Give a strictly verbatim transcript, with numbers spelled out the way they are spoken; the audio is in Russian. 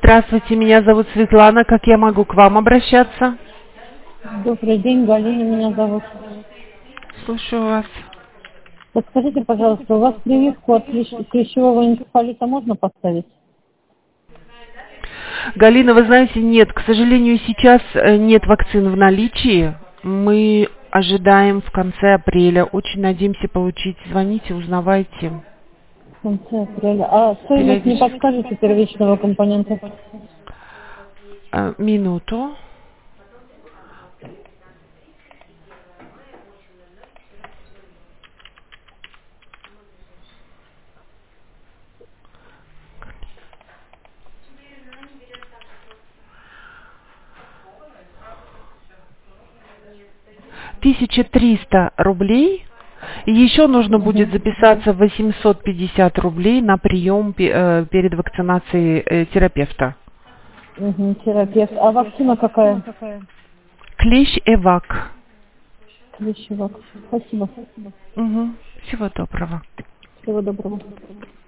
Здравствуйте, меня зовут Светлана. Как я могу к вам обращаться? Добрый день, Галина меня зовут. Слушаю вас. Подскажите, пожалуйста, у вас прививку от клещ- клещевого энцефалита можно поставить? Галина, вы знаете, нет, к сожалению, сейчас э, нет вакцин в наличии. Мы ожидаем в конце апреля. Очень надеемся получить. Звоните, узнавайте. В конце апреля. А стоимость не Периодически. подскажете первичного компонента? Э, Минуту. тысяча триста рублей. И еще нужно Угу. будет записаться восемьсот пятьдесят рублей на прием пе- э, перед вакцинацией э, терапевта. Угу, терапевт. А вакцина какая? Клещ Эвак. Клещевая. Спасибо. Угу. Всего доброго. Всего доброго.